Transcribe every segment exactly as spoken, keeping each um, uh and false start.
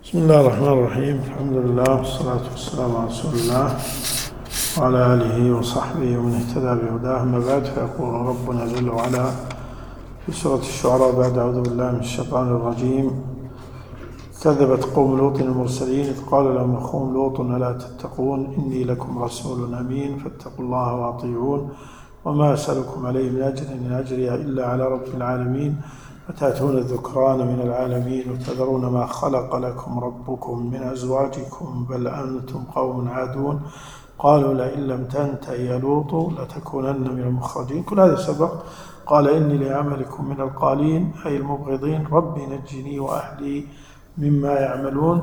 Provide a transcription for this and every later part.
بسم الله الرحمن الرحيم. الحمد لله والصلاة والسلام على رسول الله وعلى آله وصحبه ومن اهتدى بهداه. أما بعد، فيقول ربنا جل وعلا في سورة الشعراء بعد: أعوذ بالله من الشيطان الرجيم. كذبت قوم لوط المرسلين إذ قال لهم أخوهم لوط ألا تتقون إني لكم رسول أمين فاتقوا الله وأطيعون وما أسألكم عليه من أجر إن أجري إلا على رب العالمين أتأتون الذكران من العالمين وتذرون ما خلق لكم ربكم من أزواجكم بل أنتم قوم عادون قالوا لئن لم تنته يا لوط لتكونن من المخرجين. كل هذا سبق. قال إني لعملكم من القالين أي المبغضين ربي نجني وأهلي مما يعملون.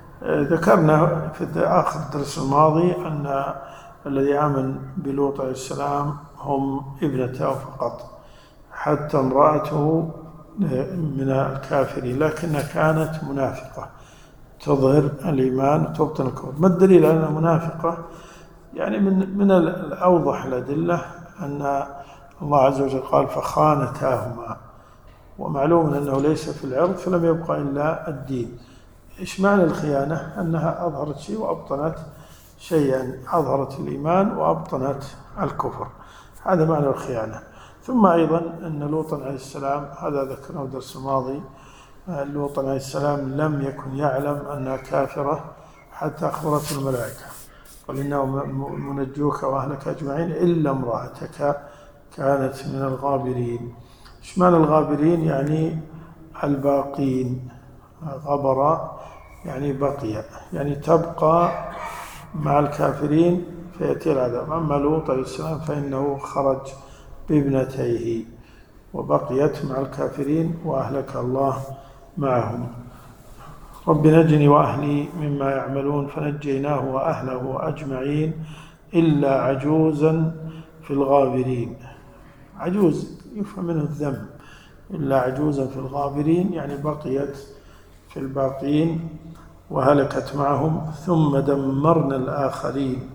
ذكرنا في آخر الدرس الماضي أن الذي آمن بلوط عليه السلام هم ابنته فقط، حتى امرأته من الكافرين لكنها كانت منافقة تظهر الإيمان وتبطن الكفر. ما الدليل على أنها منافقة؟ يعني من من الأوضح الأدلة أن الله عز وجل قال فخانتاهما، ومعلوم أنه ليس في العرض فلم يبقى إلا الدين. إيش معنى الخيانة؟ أنها أظهرت شيء وأبطنت شيئا، أظهرت الإيمان وأبطنت الكفر، هذا معنى الخيانة. ثم أيضا أن لوطا عليه السلام، هذا ذكرناه الدرس الماضي، لوطا عليه السلام لم يكن يعلم أنها كافرة حتى أخبرته الملائكة قال إنه منجوك وأهلك أجمعين إلا امرأتك كانت من الغابرين. إيش معنى الغابرين؟ يعني الباقين. غبر يعني بقي، يعني تبقى مع الكافرين فيأتي العذاب. أما لوط عليه السلام فإنه خرج بابنتيه وبقيت مع الكافرين وأهلك الله معهم. رب نجني وأهلي مما يعملون فنجيناه وأهله أجمعين إلا عجوزا في الغابرين. عجوز يفهم منه الذم، إلا عجوزا في الغابرين يعني بقيت في الباقين وهلكت معهم. ثم دمرنا الآخرين.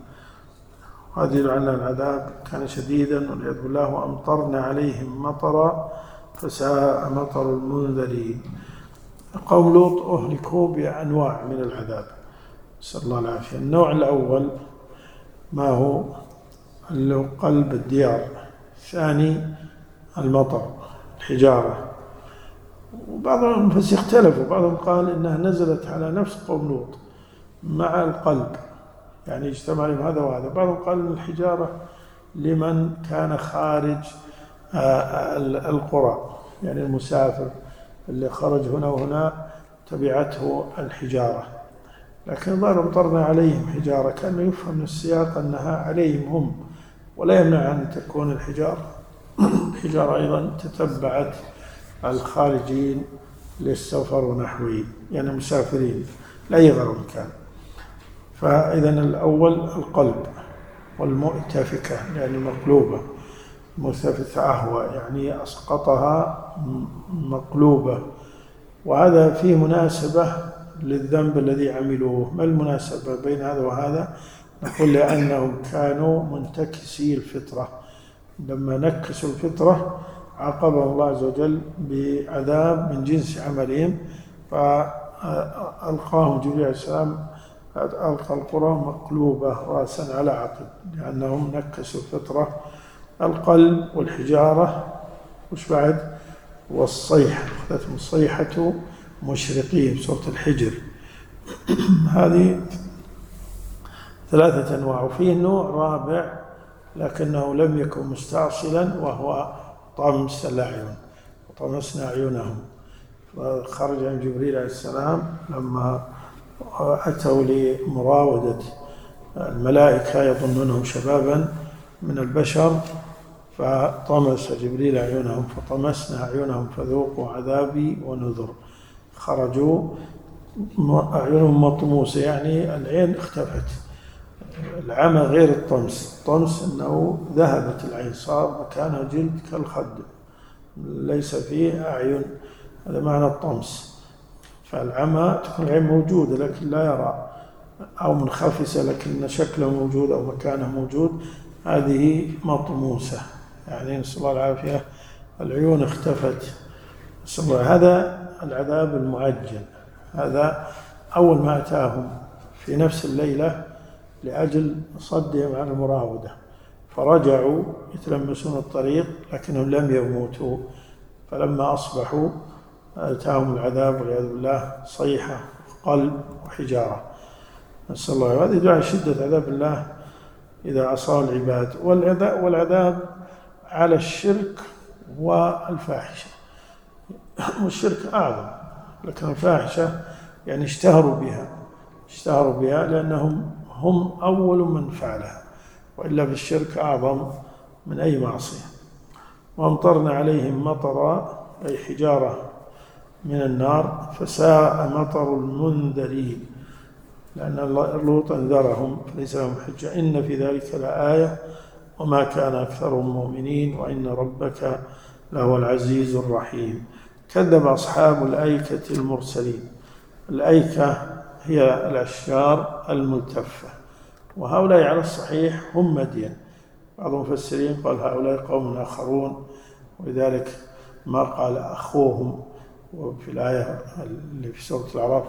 هذه عنا العذاب كان شديدا والعياذ بالله، وأمطرنا عليهم مطرا فساء مطر المنذرين. قوم لوط أهلكوا بأنواع من العذاب، نسأل الله العافية. النوع الأول ما هو قلب الديار، الثاني المطر الحجارة. وبعضهم بس يختلفوا، بعضهم قال إنها نزلت على نفس قوم لوط مع القلب، يعني اجتمع لهم هذا وهذا. بعضهم قال إن الحجارة لمن كان خارج القرى، يعني المسافر اللي خرج هنا وهنا تبعته الحجارة. لكن ظهر امطرنا عليهم حجارة كأنه يفهم من السياق أنها عليهم هم، ولا يمنع أن تكون الحجارة الحجارة أيضا تتبعت الخارجين للسفر ونحوه، يعني مسافرين لأي غرض كان. فإذا الأول القلب والمؤتفكة يعني مقلوبة، مؤتفكة أهوى يعني أسقطها مقلوبة. وهذا فيه مناسبة للذنب الذي عملوه. ما المناسبة بين هذا وهذا؟ نقول لأنهم كانوا منتكسي الفطرة، لما نكسوا الفطرة عاقبهم الله عز وجل بعذاب من جنس عملهم، فألقاهم جبريل عليه السلام ألقى القرى مقلوبة رأسا على عقب لأنهم نكسوا الفطرة. القلب والحجارة وش بعد؟ والصيحة، أخذتهم الصيحة مشرقين سورة الحجر. هذه ثلاثة أنواع. وفيه نوع رابع لكنه لم يكن مستعصلا وهو طمس الأعين، وطمسنا أعينهم. فخرج عن جبريل عليه السلام لما أتوا لمراودة الملائكة يظنونهم شبابا من البشر، فطمس جبريل أعينهم فطمسنا أعينهم فذوقوا عذابي ونذر. خرجوا أعينهم مطموسة، يعني العين اختفت. العمى غير الطمس، الطمس أنه ذهبت العين صار مكانها جلد كالخد ليس فيه أعين، هذا معنى الطمس. فالعمى تكون العين موجودة لكن لا يرى، أو منخفسة لكن شكله موجود أو مكانه موجود، هذه مطموسة، يعني نسأل الله العافية العيون اختفت. نسأل الله. هذا العذاب المعجل، هذا أول ما أتاهم في نفس الليلة لأجل صدهم عن المراودة، فرجعوا يتلمسون الطريق لكنهم لم يموتوا، فلما أصبحوا أتاهم العذاب والعياذ بالله صيحة قلب وحجارة، نسأل الله. هذه دعاء شدة عذاب الله إذا عصى العباد. والعذاب على الشرك والفاحشة، والشرك أعظم، لكن الفاحشة يعني اشتهروا بها اشتهروا بها لأنهم هم أول من فعلها، وإلا بالشرك أعظم من أي معصية. وأمطرنا عليهم مطرا أي حجارة من النار فساء مطر المنذرين، لأن لوط أنذرهم فليس لهم حجة. إن في ذلك لآية وما كان أكثرهم مؤمنين وإن ربك لهو العزيز الرحيم. كذب أصحاب الأيكة المرسلين. الأيكة هي الأشجار الملتفة، وهؤلاء على الصحيح هم مدين. بعض المفسرين قال هؤلاء قوم آخرون، ولذلك ما قال أخوهم وفي الآية اللي في سورة الأعراف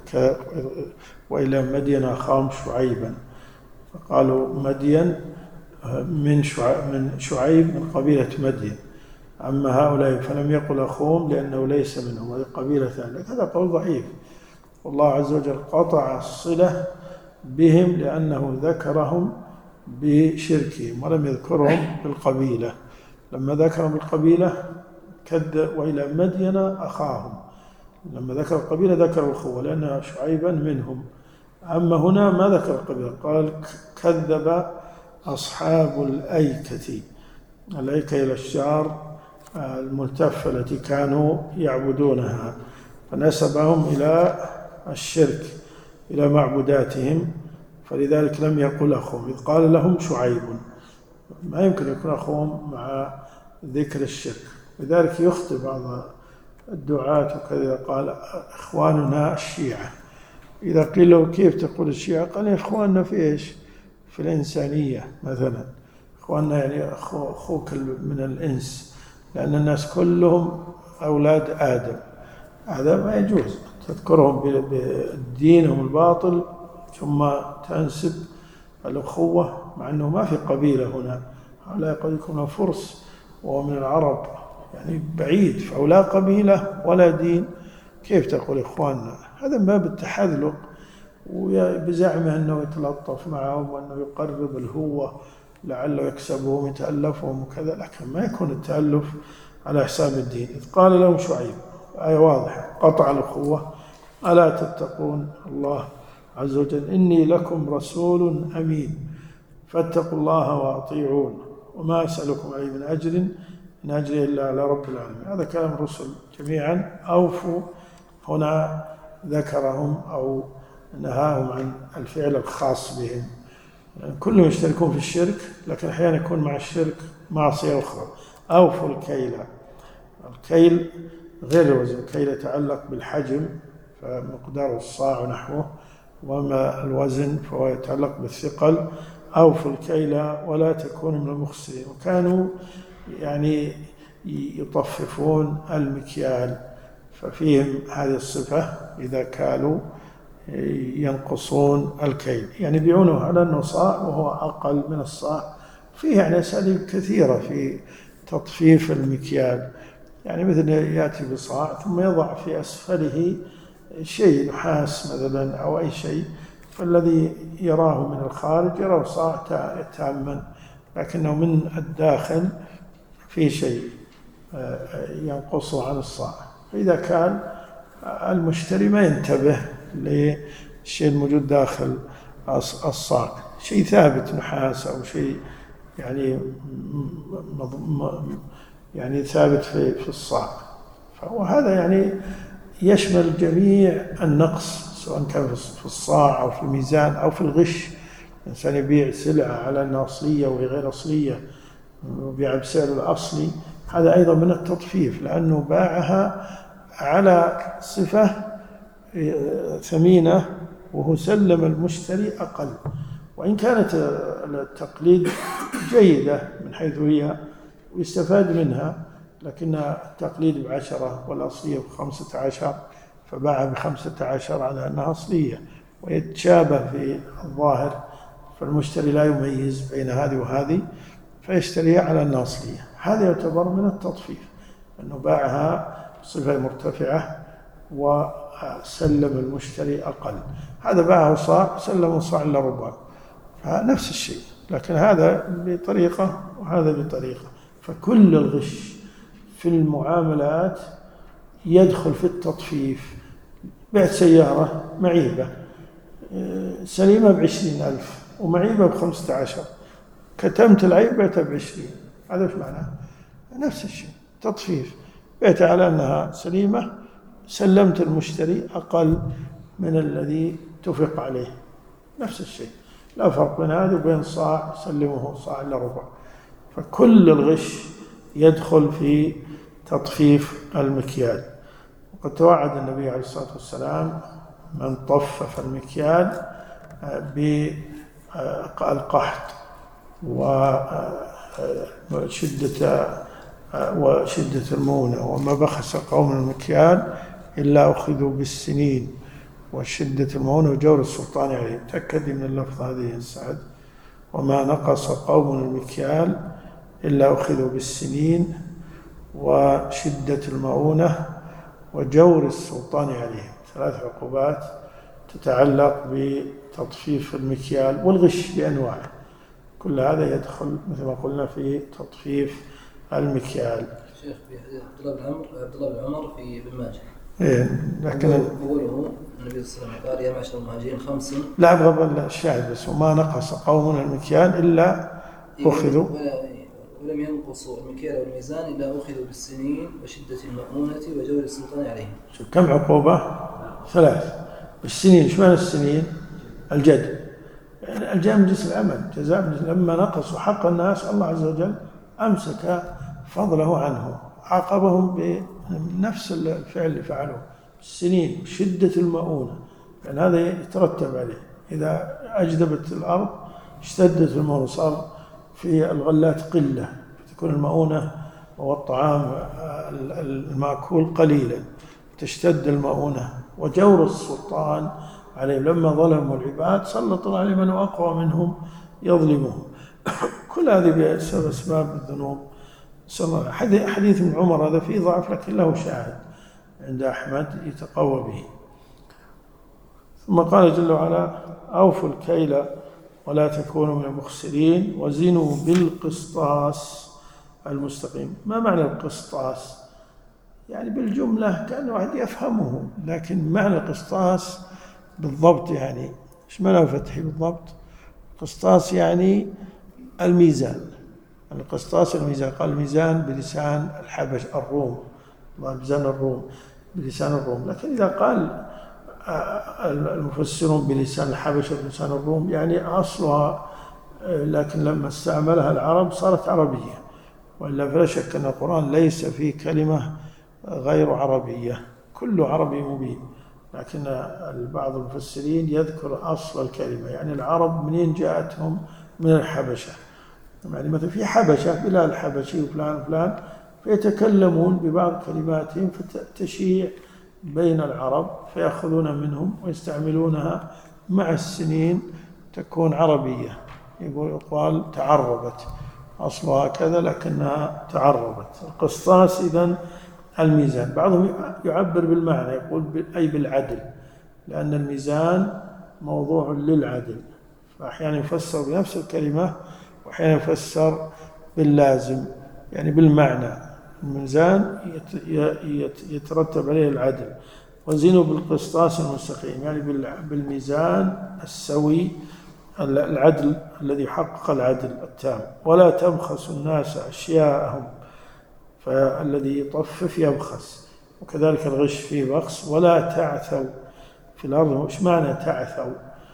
وإلى مدين أخاهم شعيبا، فقالوا مدين من من شعيب من قبيلة مدين. أما هؤلاء فلم يقل أخوهم لأنه ليس منهم، هذه قبيلة ثانية. هذا قول ضعيف، والله عز وجل قطع الصلة بهم لأنه ذكرهم بشركهم ولم يذكرهم بالقبيلة. لما ذكرهم بالقبيلة كذب وإلى مدين أخاهم، لما ذكر القبيلة ذكر الأخوة لأن شعيبا منهم. أما هنا ما ذكر القبيلة، قال كذب أصحاب الأيكة. الأيكة هي الأشجار الملتفة التي كانوا يعبدونها، فنسبهم إلى الشرك إلى معبوداتهم، فلذلك لم يقل أخوهم إذ قال لهم شعيب. ما يمكن يكون أخوهم مع ذكر الشرك، لذلك يخطئ بعض الدعاة وكذا قال إخواننا الشيعة. إذا قيل له كيف تقول الشيعة؟ قال إخواننا في إيش؟ في الإنسانية مثلا، إخواننا يعني أخوك من الإنس، لأن الناس كلهم أولاد آدم. هذا ما يجوز تذكرهم بدينهم الباطل ثم تنسب الأخوة مع أنه ما في قبيلة هنا. هؤلاء قد يكونوا فرس وهو من العرب يعني بعيد، فأولا قبيلة ولا دين، كيف تقول إخواننا؟ هذا من باب التحذلق وبزعمه أنه يتلطف معهم وأنه يقرب الهوة لعله يكسبهم يتألفهم وكذا، لكن ما يكون التألف على حساب الدين. إذ قال لهم شعيب، آية واضحة، قطع الأخوة. ألا تتقون الله عز وجل إني لكم رسول أمين فاتقوا الله وأطيعون وما أسألكم عليه من أجر إن أجري إلا على رب العالمين. هذا كلام الرسل جميعا. أوفوا هنا ذكرهم أو نهاهم عن الفعل الخاص بهم، يعني كلهم يشتركون في الشرك، لكن أحيانا يكون مع الشرك معصية أخرى. أوفوا الكيل. الكيل غير الوزن، الكيل يتعلق بالحجم فمقدار الصاع نحوه، وما الوزن فهو يتعلق بالثقل. أوفوا الكيل ولا تكونوا من المخسرين. وكانوا يعني يطففون المكيال، ففيهم هذه الصفة إذا كالوا ينقصون الكيل، يعني يبيعونه على أنه صاع وهو أقل من الصاع. فيه يعني أساليب كثيرة في تطفيف المكيال، يعني مثل يأتي بصاع ثم يضع في أسفله شيء نحاس مثلا أو أي شيء، فالذي يراه من الخارج يراه صاع تاما، لكنه من الداخل في شيء ينقصه عن الصاع. فإذا كان المشتري ما ينتبه للشيء الموجود داخل الصاع، شيء ثابت نحاس أو شيء يعني يعني ثابت في في الصاع، فهو هذا يعني يشمل جميع النقص، سواء كان في الصاع أو في الميزان أو في الغش. الإنسان يبيع سلعة على أنها أصلية وهي غير أصلية ويبيع بسعر الأصلي، هذا أيضا من التطفيف، لأنه باعها على صفة ثمينة وهو سلم المشتري أقل. وإن كانت التقليد جيدة من حيث هي ويستفاد منها، لكن التقليد بعشرة والأصلية بخمسة عشر، فباع بخمسة عشر على أنها أصلية، ويتشابه في الظاهر، فالمشتري لا يميز بين هذه وهذه فيشتريها على أنها أصلية. هذا يعتبر من التطفيف، أنه باعها بصفة مرتفعة وسلم المشتري أقل. هذا باعه صاع سلم صاع إلا ربع، فنفس الشيء، لكن هذا بطريقة وهذا بطريقة. فكل الغش في المعاملات يدخل في التطفيف. بعت سيارة معيبة سليمة بعشرين ألف ومعيبة بخمسة عشر، كتمت العيب بعتها بعشرين، هذا وش معناه؟ نفس الشيء، تطفيف. بعت على أنها سليمة، سلمت المشتري أقل من الذي اتفق عليه، نفس الشيء، لا فرق بين هذا وبين صاع سلمه صاع إلا ربع. فكل الغش يدخل في تطفيف المكيال. وقد توعد النبي عليه الصلاة والسلام من طفف المكيال بالقحط وشدة وشدة المؤونة، وما بخس قوم المكيال إلا أخذوا بالسنين، وشدة المؤونة وجور السلطان عليه. تأكد من اللفظ هذه السعد، وما نقص قوم المكيال إلا أخذوا بالسنين وشدة المؤونة وجور السلطان عليهم. ثلاث عقوبات تتعلق بتطفيف المكيال والغش بأنواعه، كل هذا يدخل مثل ما قلنا في تطفيف المكيال. شيخ في حديث عبد الله بن عمر عبد الله بن عمر في ابن ماجه، إيه، لكن يقوله النبي صلى الله عليه وسلم قال يا معشر المهاجرين خمس، لا أبغى الشاهد بس، وما نقص قوم المكيال إلا أخذوا، ولم ينقصوا المكيال والميزان إلا أخذوا بالسنين وشدة المؤونة وجور السلطان عليهم. كم عقوبة؟ ثلاث. بالسنين، شو معنى السنين؟ الجد، يعني الجزاء من جنس العمل، جزاء لما نقصوا حق الناس الله عز وجل أمسك فضله عنهم، عاقبهم بنفس الفعل اللي فعلوه. السنين شدة المؤونة، يعني هذا يترتب عليه. إذا أجدبت الأرض اشتدت المؤونة، صار في الغلات قلة، تكون المؤونة والطعام المأكول قليلا، تشتد المؤونة. وجور السلطان عليهم، لما ظلموا العباد سلط الله عليهم من أقوى منهم يظلمهم. كل هذه بسبب أسباب الذنوب. حديث ابن عمر هذا فيه ضعف لكن له شاهد عند أحمد يتقوى به. ثم قال جل وعلا أوفوا الكيل ولا تكونوا من المخسرين وزنوا بالقسطاس المستقيم. ما معنى القسطاس؟ يعني بالجملة كأن واحد يفهمه، لكن معنى القسطاس بالضبط يعني ايش معنى فتحي بالضبط؟ القسطاس يعني الميزان، القسطاس الميزان. قال الميزان بلسان الحبش الروم، ميزان الروم بلسان الروم. لكن إذا قال المفسرون بلسان الحبش بلسان الروم يعني أصلها، لكن لما استعملها العرب صارت عربية، وإلا فلا شك أن القرآن ليس فيه كلمة غير عربية، كله عربي مبين. لكن بعض المفسرين يذكر أصل الكلمة، يعني العرب منين جاءتهم؟ من الحبشة. يعني مثلا في حبشة بلاد الحبشي وفلان وفلان، فيتكلمون ببعض كلماتهم فتشيع بين العرب، فيأخذون منهم ويستعملونها مع السنين تكون عربية. يقول يقال تعربت، أصلها كذا لكنها تعربت. القسطاس إذن الميزان. بعضهم يعبر بالمعنى، يقول أي بالعدل، لأن الميزان موضوع للعدل، فأحيانا يفسر بنفس الكلمة وأحيانا يفسر باللازم، يعني بالمعنى. الميزان يترتب عليه العدل. وزنوا بالقسطاس المستقيم، يعني بالميزان السوي، العدل الذي حقق العدل التام. ولا تبخسوا الناس أشياءهم، فالذي يطفف يبخس، وكذلك الغش فيه بخس. ولا تعثوا في الأرض. إيش معنى تعثوا؟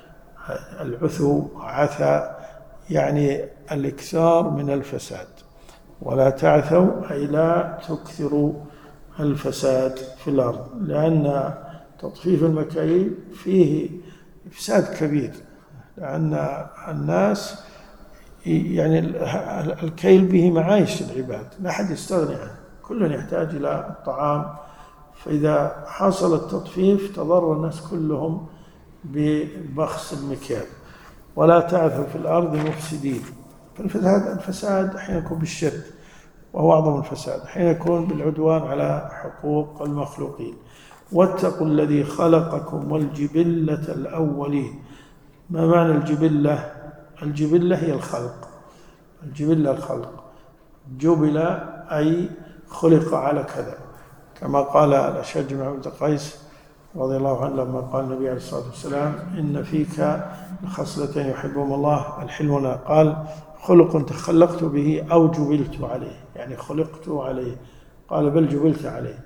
العثو عثى يعني الإكثار من الفساد. ولا تعثوا أي لا تكثروا الفساد في الأرض، لأن تطفيف المكاييل فيه إفساد كبير، لأن الناس يعني الكيل به معايش العباد، لا أحد يستغني عنه، كل يحتاج إلى الطعام، فإذا حصل التطفيف تضر الناس كلهم ببخس المكيال. ولا تعثوا في الأرض مفسدين. فالفساد الفساد حين يكون بالشرك وهو أعظم الفساد، حين يكون بالعدوان على حقوق المخلوقين. واتقوا الذي خلقكم والجبلة الأولين. ما معنى الجبلة؟ الجبلة هي الخلق. الجبلة الخلق، جبل أي خلق على كذا، كما قال الأشج بن عبد القيس رضي الله عنه لما قال النبي عليه الصلاة والسلام: إن فيك خصلتين يحبهم الله الحلم والأناة. قال: خلق تخلقت به أو جبلت عليه، يعني خلقت عليه. قال: بل جبلت عليه.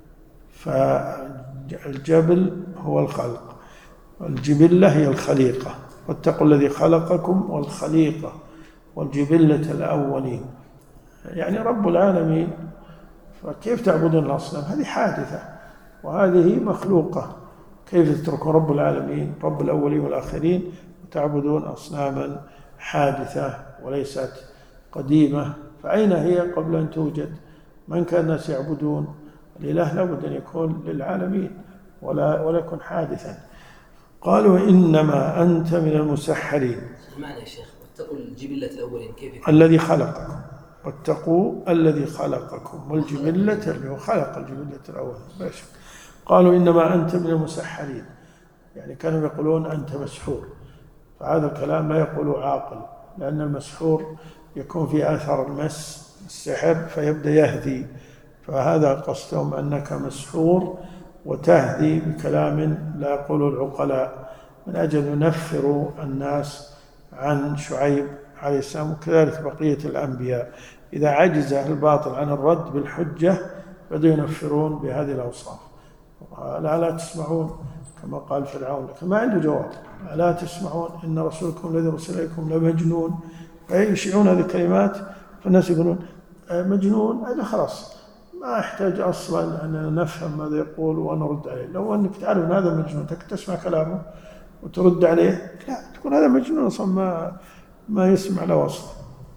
فالجبل هو الخلق، والجبلة هي الخليقة. واتقوا الذي خلقكم والخليقة والجبلة الأولين، يعني رب العالمين. فكيف تعبدون الأصنام؟ هذه حادثة وهذه مخلوقة. كيف تتركون رب العالمين رب الأولين والآخرين وتعبدون أصناما حادثة وليست قديمة؟ فأين هي قبل أن توجد؟ من كان الناس يعبدون الإله لابد أن يكون للعالمين ولا ولا يكون حادثا. قالوا: إنما أنت من المسحرين. معنى يا شيخ واتقوا الجبلة الأولين كيف يكون؟ الذي خلقكم. واتقوا الذي خلقكم والجبلة اللي هو خلق الجبلة الأولين. ماشي. قالوا: إنما أنت من المسحرين، يعني كانوا يقولون أنت مسحور. فهذا الكلام لا يقوله عاقل، لأن المسحور يكون في آثار المس السحر فيبدأ يهدي. فهذا قصدهم أنك مسحور وتهدي بكلام لا يقوله العقلاء، من أجل ينفروا الناس عن شعيب عليه السلام. وكذلك بقية الأنبياء إذا عجز الباطل عن الرد بالحجة بدأوا ينفرون بهذه الأوصاف. لا لا تسمعون كما قال فرعون، لكن ما عنده جواب. لا تسمعون إن رسولكم الذي أرسل إليكم لمجنون. فيشيعون هذه الكلمات فالناس يقولون مجنون. هذا خلاص ما يحتاج أصلا أن نفهم ماذا يقول ونرد عليه. لو أنك تعرف أن هذا مجنون تسمع كلامه وترد عليه، لا تقول هذا مجنون أصلا ما ما يسمع له أصلا.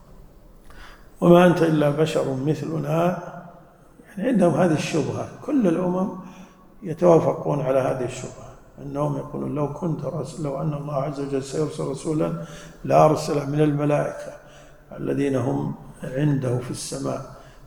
وما أنت إلا بشر مثلنا. يعني عندهم هذه الشبهة. كل الأمم يتوافقون على هذه الشبهة، أنهم يقولون لو كنت رسول، لو أن الله عز وجل سيرسل رسولا لأرسل من الملائكة الذين هم عنده في السماء.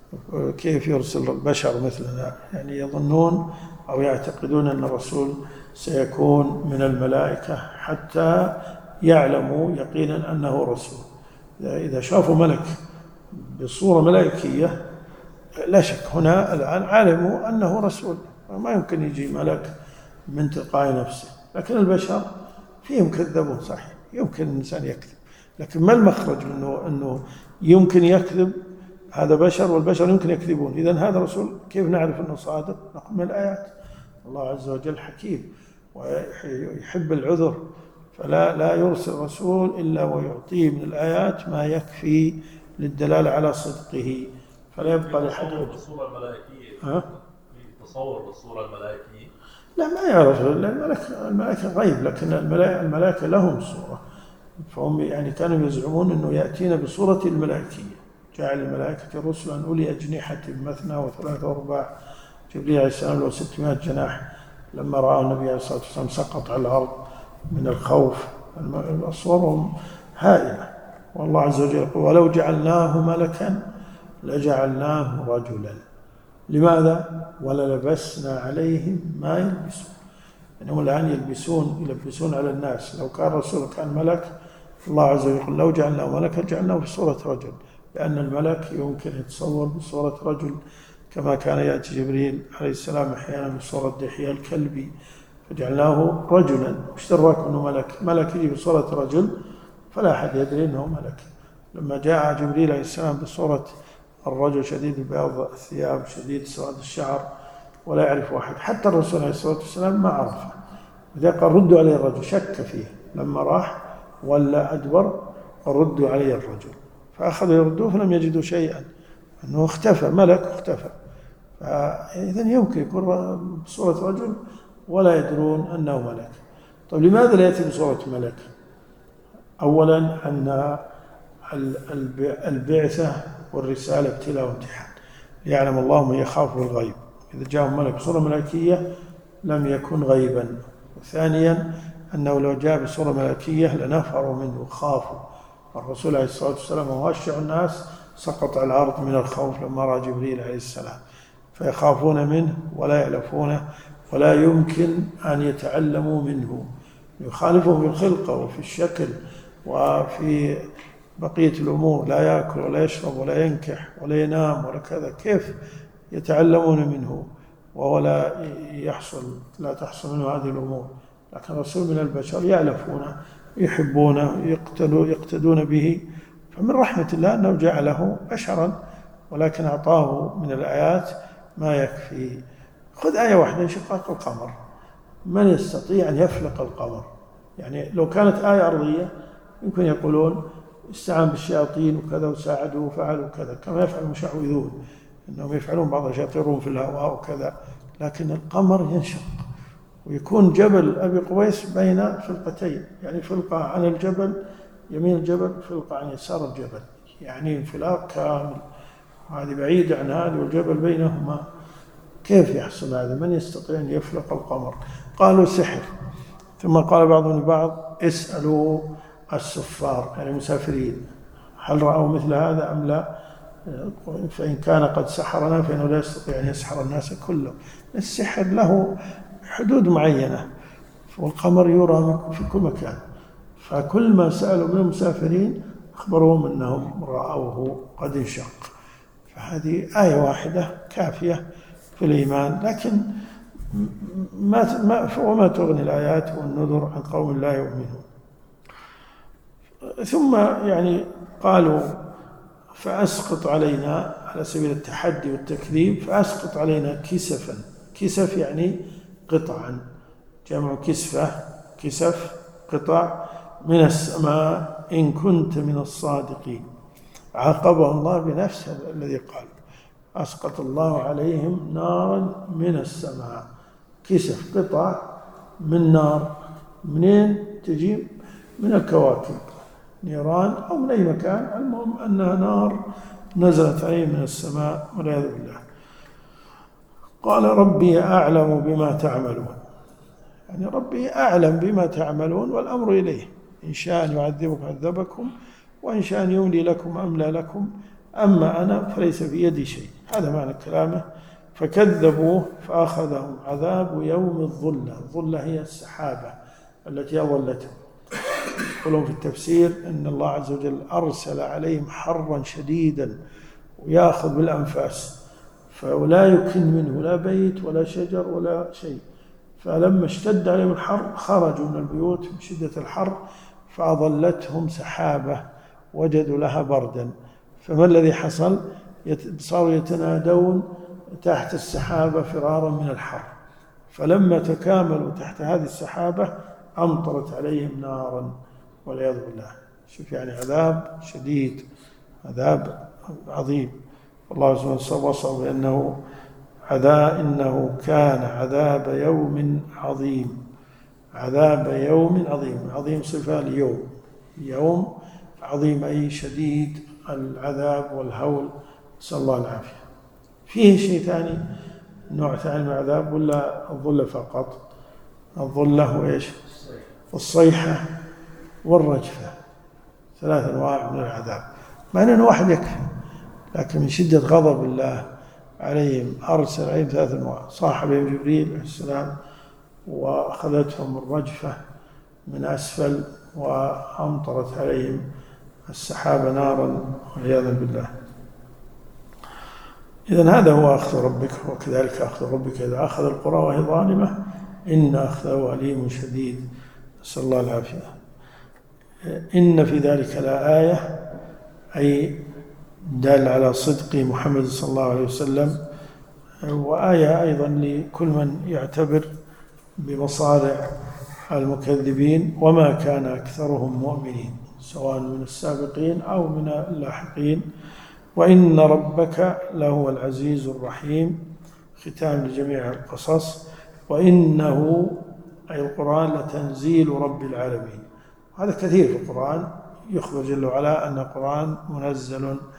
كيف يرسل البشر مثلنا؟ يعني يظنون أو يعتقدون أن الرسول سيكون من الملائكة حتى يعلموا يقينا أنه رسول. إذا شافوا ملك بصورة ملائكية لا شك هنا الآن علموا أنه رسول. ما يمكن يجي ملك من تلقاء نفسه. لكن البشر فيهم كذبون، صحيح يمكن الإنسان يكذب، لكن ما المخرج منه أنه يمكن يكذب؟ هذا بشر والبشر يمكن يكذبون. إذن هذا رسول كيف نعرف أنه صادق؟ نقول من الآيات. الله عز وجل حكيم ويحب العذر، فلا لا يرسل رسول إلا ويعطيه من الآيات ما يكفي للدلالة على صدقه، فلا يبقى لحد بالصورة الملائكية. ها؟ تصور بالصورة الملائكية؟ لا ما يعرف، الملائكة الملائكة غيب، لكن الملائكة, الملائكة لهم صورة. فهم يعني كانوا يزعمون أنه يأتينا بصورة الملائكية. جعل الملائكة رسلا أولي أجنحة مثنى وثلاثة ورباع. جبريل عليه السلام له ستمائة جناح، لما رأى النبي عليه الصلاة والسلام سقط على الأرض من الخوف. أصوارهم هائلة. والله عز وجل يقول: ولو جعلناه ملكا لجعلناه رجلا. لماذا؟ وللبسنا عليهم ما يلبسون. يعني هم الآن يلبسون يلبسون على الناس. لو كان رسول كان ملك، الله عز وجل يقول: لو جعلناه ملكا جعلناه في صورة رجل، لأن الملك يمكن يتصور بصورة رجل، كما كان يأتي جبريل عليه السلام أحيانا بصورة دحية الكلبي فجعلناه رجلا. وش دراك أنه ملك؟ ملك يجي بصورة رجل فلا أحد يدري أنه ملك. لما جاء جبريل عليه السلام بصورة الرجل شديد البياض الثياب شديد سواد الشعر ولا يعرف واحد، حتى الرسول عليه الصلاة والسلام ما عرفه. إذا قال ردوا عليه الرجل شك فيه، لما راح ولا أدبر ردوا عليه الرجل، فأخذوا يردوه فلم يجدوا شيئا، أنه اختفى، ملك اختفى. فإذن يمكن يكون بصورة رجل ولا يدرون أنه ملك. طيب لماذا لا يأتي بصورة ملك؟ أولا أن البعثة والرسالة ابتلاء وامتحان، ليعلم الله من يخاف بالغيب إذا جاءهم ملك بصورة ملائكية لم يكن غيبا. وثانيا أنه لو جاء بصورة ملائكية لنفروا منه وخافوا. الرسول عليه الصلاة والسلام وهو أشجع الناس سقط على الأرض من الخوف لما رأى جبريل عليه السلام، فيخافون منه ولا يألفونه ولا يمكن أن يتعلموا منه. يخالفهم في الخلقة وفي الشكل وفي بقية الأمور، لا يأكل ولا يشرب ولا ينكح ولا ينام ولا كذا، كيف يتعلمون منه وهو لا يحصل لا تحصل منه هذه الأمور؟ لكن الرسول من البشر يألفونه يحبونه يقتدون به. فمن رحمة الله أنه جعله بشرا، ولكن أعطاه من الآيات ما يكفي. خذ آية واحدة انشقاق القمر، من يستطيع أن يفلق القمر؟ يعني لو كانت آية أرضية يمكن يقولون استعان بالشياطين وكذا وساعدوا وفعلوا كذا كما يفعل المشعوذون، إنهم يفعلون بعض الشياطين في الهواء وكذا. لكن القمر ينشق ويكون جبل أبي قبيس بين فلقتين، يعني فلقة عن الجبل يمين الجبل فلقة عن يسار الجبل، يعني انفلاق كامل، هذه بعيدة عن هذه والجبل بينهما. كيف يحصل هذا؟ من يستطيع أن يفلق القمر؟ قالوا سحر. ثم قال بعضهم لبعض اسألوا السفار يعني المسافرين هل رأوا مثل هذا أم لا، فإن كان قد سحرنا فإنه لا يستطيع أن يسحر الناس كلهم. السحر له حدود معينة، والقمر يرى في كل مكان، فكل ما سألوا من المسافرين أخبروهم أنهم رأوه قد انشق. فهذه آية واحدة كافية في الإيمان، لكن ما ما وما تغني الآيات والنذر عن قوم لا يؤمنون. ثم يعني قالوا فأسقط علينا على سبيل التحدي والتكذيب، فأسقط علينا كسفا. كسف يعني قطعا، جمع كسفة، كسف قطع من السماء إن كنت من الصادقين. عاقبه الله بنفس الذي قال أسقط الله عليهم نارا من السماء. كسف قطع من نار، منين تجي؟ من الكواكب، نيران أو من أي مكان، المهم أنها نار نزلت عليهم من السماء والعياذ بالله. قال ربي أعلم بما تعملون، يعني ربي أعلم بما تعملون والأمر إليه، إن شاء أن يعذبكم عذبكم وإن شاء أن يملي لكم أملى لكم، أما أنا فليس في يدي شيء. هذا معنى كلامه. فكذبوه فأخذهم عذاب يوم الظلة. الظلة هي السحابة التي أظلتهم. يقولون في التفسير أن الله عز وجل أرسل عليهم حرا شديدا ويأخذ بالأنفاس، فلا يكن منه لا بيت ولا شجر ولا شيء. فلما اشتد عليهم الحر خرجوا من البيوت من شدة الحر فأظلتهم سحابة وجدوا لها بردا. فما الذي حصل؟ صاروا يتنادون تحت السحابة فرارا من الحر، فلما تكاملوا تحت هذه السحابة أمطرت عليهم نارا والعياذ بالله. شوف يعني عذاب شديد، عذاب عظيم. الله سبحانه وتعالى وصف بأنه عذاب إنه كان عذاب يوم عظيم. عذاب يوم عظيم، عظيم صفة اليوم، يوم عظيم أي شديد العذاب والهول، نسأل الله العافية. فيه شيء ثاني، نوع ثاني من العذاب ولا الظلة فقط؟ الظلة وإيش؟ والصيحة والرجفة، ثلاث أنواع من العذاب، مع أن واحد يكفي، لكن من شدة غضب الله عليهم أرسل عليهم ثلاث أنواع. صاح بهم جبريل عليه السلام وأخذتهم الرجفة من أسفل وأمطرت عليهم السحاب نارا والعياذ بالله. إذن هذا هو أخذ ربك، وكذلك أخذ ربك إذا أخذ القرى وهي ظالمة إن أخذه أليم شديد، نسأل الله العافية. إن في ذلك لآية، أي دال على صدق محمد صلى الله عليه وسلم، وآية أيضا لكل من يعتبر بمصارع المكذبين. وما كان أكثرهم مؤمنين، سواء من السابقين أو من اللاحقين. وإن ربك لهو العزيز الرحيم. ختام لجميع القصص. وإنه أي القرآن لتنزيل رب العالمين. هذا كثير في القرآن، يخبر جل وعلا أن القرآن منزل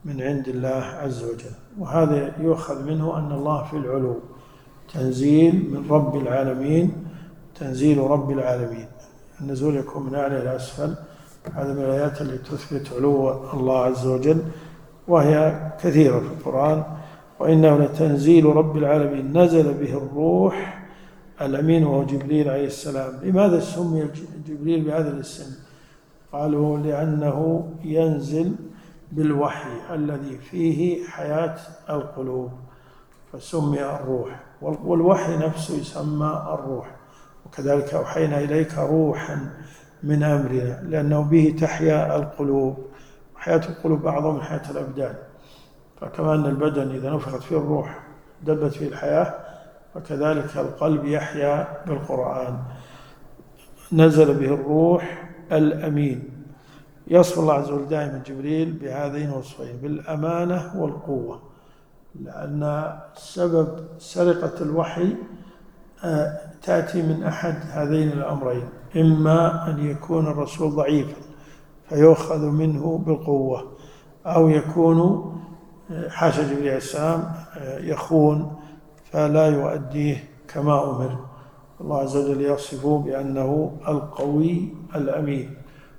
من عند الله عز وجل. وهذا يؤخذ منه أن الله في العلو، تنزيل من رب العالمين، تنزيل رب العالمين. النزول يكون من أعلى إلى أسفل، هذا من الآيات التي تثبت علو الله عز وجل، وهي كثيرة في القرآن. وإنه لتنزيل رب العالمين نزل به الروح الأمين وهو جبريل عليه السلام. لماذا سمي جبريل بهذا الاسم؟ قالوا لأنه ينزل بالوحي الذي فيه حياة القلوب، فسمي الروح. والوحي نفسه يسمى الروح. وكذلك أوحينا إليك روحا من أمرنا، لأنه به تحيا القلوب، وحياة القلوب أعظم من حياة الأبدان. فكما أن البدن إذا نفخت فيه الروح دبت فيه الحياة، فكذلك القلب يحيا بالقرآن. نزل به الروح الأمين. يصف الله عز وجل دائما جبريل بهذين الوصفين، بالأمانة والقوة، لأن سبب سرقة الوحي تأتي من أحد هذين الأمرين: إما أن يكون الرسول ضعيفا فيؤخذ منه بالقوة، أو يكون حاشا جبريل عليه السلام يخون فلا يؤديه كما أمر. الله عز وجل يصفه بأنه القوي الأمين